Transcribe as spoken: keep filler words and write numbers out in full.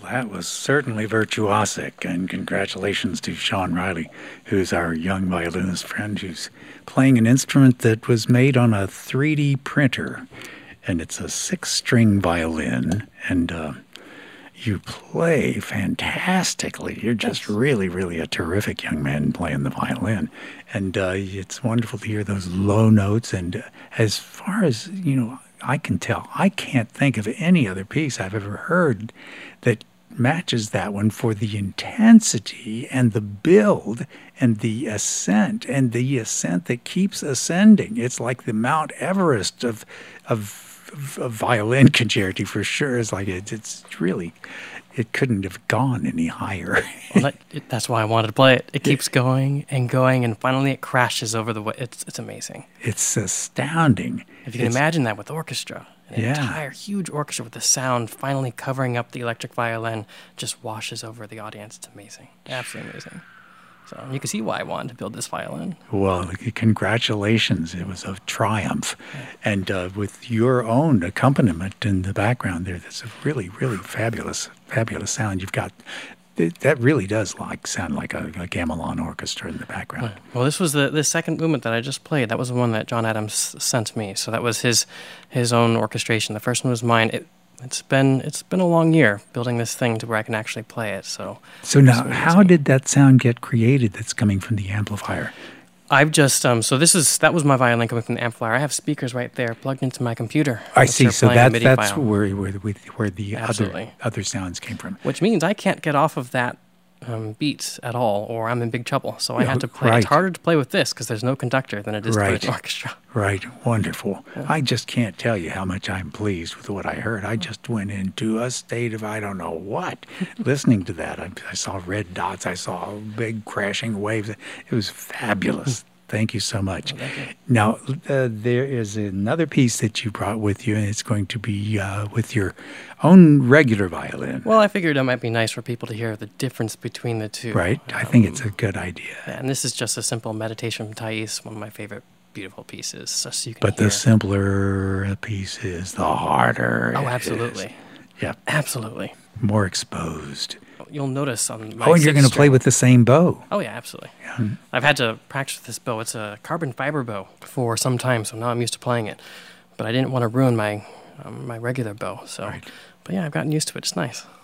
that was certainly virtuosic, and congratulations to Sean Riley, who's our young violinist friend who's playing an instrument that was made on a three D printer, and it's a six-string violin, and uh, you play fantastically. You're just really, really a terrific young man playing the violin, and uh, it's wonderful to hear those low notes, and uh, as far as, you know, I can tell, I can't think of any other piece I've ever heard that matches that one for the intensity and the build and the ascent and the ascent that keeps ascending. It's like the Mount Everest of of, of, of violin concerti for sure. It's like it, it's really, it couldn't have gone any higher. Well, that, it, that's why I wanted to play it. It keeps going and going, and finally it crashes over the way. It's it's amazing. It's astounding. If you can It's- imagine that with orchestra, an Yeah. entire huge orchestra with the sound finally covering up the electric violin just washes over the audience. It's amazing. Absolutely amazing. So you can see why I wanted to build this violin. Well, congratulations. It was a triumph. And uh, with your own accompaniment in the background there, that's a really, really fabulous, fabulous sound. You've got, th- that really does like sound like a, a gamelan orchestra in the background. Well, this was the, the second movement that I just played. That was the one that John Adams sent me. So that was his his own orchestration. The first one was mine. It, it's been it's been a long year building this thing to where I can actually play it. So So now, really how amazing. did that sound get created that's coming from the amplifier? I've just um so this is that was my violin coming from the amplifier. I have speakers right there plugged into my computer. I which see. are So playing a that, MIDI that's file, where, where, the- where the other, Absolutely. other sounds came from. which means I can't get off of that um, beat at all, or I'm in big trouble. So I Yeah, had to play. right. It's harder to play with this because there's no conductor than it is to play Right. with an orchestra. Right. Wonderful. I just can't tell you how much I'm pleased with what I heard. I just went into a state of I don't know what listening to that. I, I saw red dots. I saw big crashing waves. It was fabulous. Thank you so much. Now, uh, there is another piece that you brought with you, and it's going to be uh, with your own regular violin. Well, I figured it might be nice for people to hear the difference between the two. Right? I think it's a good idea. And this is just a simple meditation from Thais, one of my favorite beautiful pieces. So, so you can But hear. the simpler a piece is, the harder Oh, it is. absolutely. Yeah, Absolutely. more exposed. You'll notice on my Oh, and you're going to sixth play string- with the same bow. Oh, yeah, absolutely. I've had to practice with this bow. It's a carbon fiber bow for some time, so now I'm used to playing it. But I didn't want to ruin my um, my regular bow. So, Right. But yeah, I've gotten used to it. It's nice.